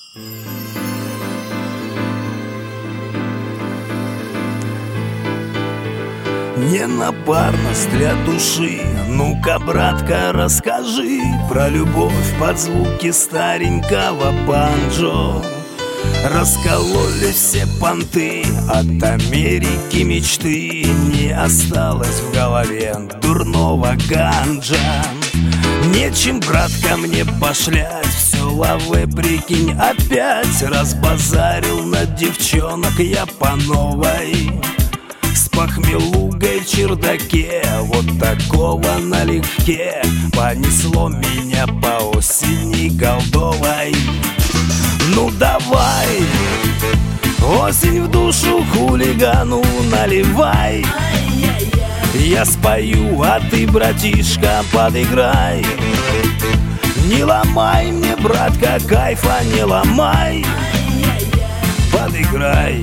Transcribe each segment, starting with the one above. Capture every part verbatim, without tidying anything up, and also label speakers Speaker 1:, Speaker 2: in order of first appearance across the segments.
Speaker 1: Не напарность для души, ну-ка, братка, расскажи про любовь под звуки старенького банджо. Раскололи все понты, от Америки мечты не осталось в голове дурного ганджа. Нечем, братка, мне пошлять, все лавы, прикинь, опять разбазарил на девчонок я по новой. С похмелугой в чердаке, вот такого налегке понесло меня по осени голдовой. Ну давай, осень в душу хулигану наливай. Я спою, а ты, братишка, подыграй. Не ломай мне, братка, кайфа не ломай. Подыграй,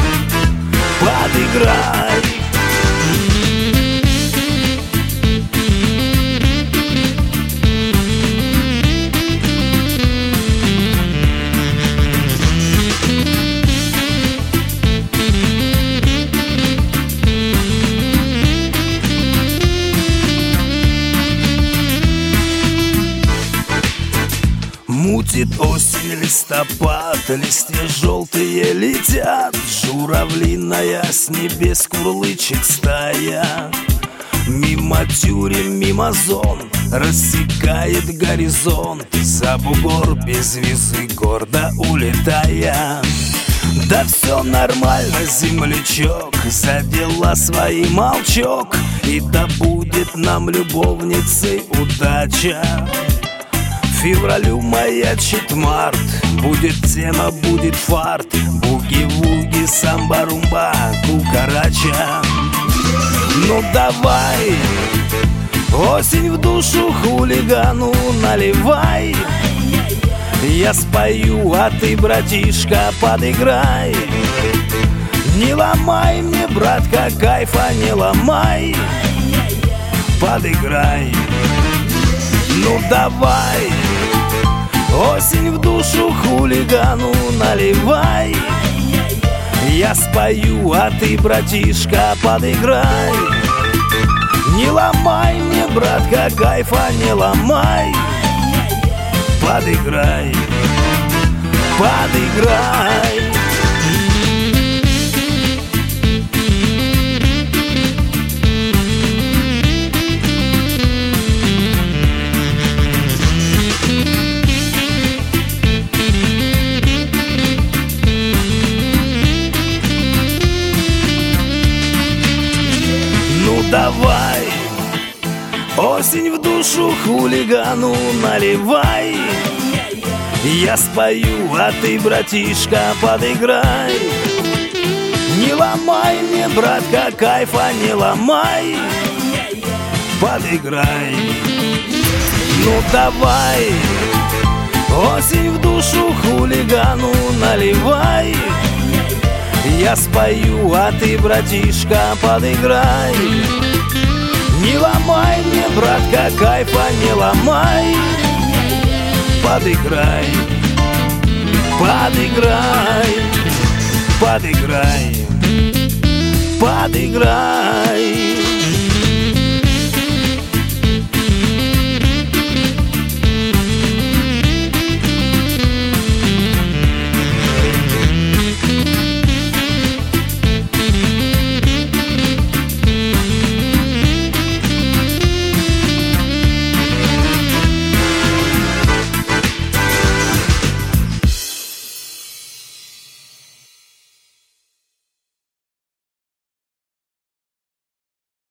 Speaker 1: подыграй. Мутит осень, листопад, листья желтые летят, журавлиная с небес курлычек стая. Мимо тюрем, мимо зон рассекает горизонт, за бугор без визы гордо улетая. Да все нормально, землячок, за дела свои молчок, и да будет нам, любовницы, удача. Февралю маячит март, будет тема, будет фарт, буги-вуги, самба-румба, кукарача. Ну давай, осень в душу хулигану наливай. Я спою, а ты, братишка, подыграй. Не ломай мне, братка, кайфа не ломай. Подыграй. Ну давай, осень в душу хулигану наливай. Я спою, а ты, братишка, подыграй. Не ломай мне, братка, кайфа не ломай. Подыграй, подыграй. Давай, осень в душу хулигану наливай. Я спою, а ты, братишка, подыграй. Не ломай мне, братка, кайфа не ломай. Подыграй. Ну давай, осень в душу хулигану наливай. Я спою, а ты, братишка, подыграй. Не ломай мне, братка, кайфа не ломай. Подыграй, подыграй, подыграй, подыграй.